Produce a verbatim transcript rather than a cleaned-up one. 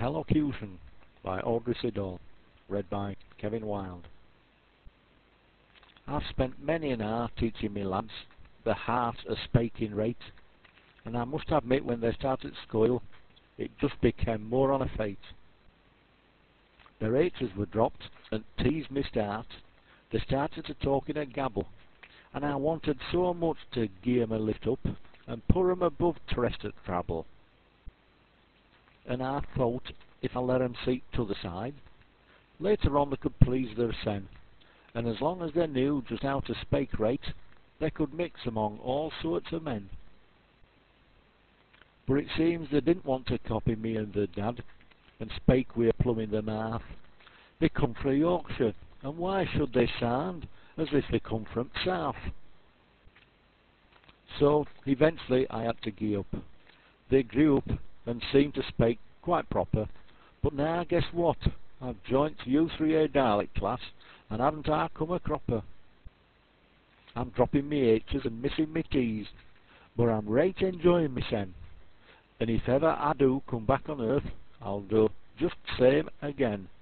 Hellocution by Audrey Siddall, read by Kevin Wild. I've spent many an hour teaching me lads the heart a spaking rate, and I must admit when they started school it just became more on a fate. Their H's were dropped and T's missed out. They started to talk in a gabble, and I wanted so much to gi'e 'em a lift up and put 'em above terrest at trouble. And I thought if I let 'em see t'other side, later on they could please their sen, and as long as they knew just how to spake rate, they could mix among all sorts of men. But it seems they didn't want to copy me and their dad, and spake wi' a plum in their mouth. They come fra Yorkshire, and why should they sound as if they come from t' south? So eventually I had to gi'e up. They grew up and seemed to spake quite proper, but now guess what? I've joined t' U three A dialect class, and haven't I come a cropper? I'm dropping me H's and missing me T's, but I'm right enjoying mysen, and if ever I do come back on earth, I'll do just same again.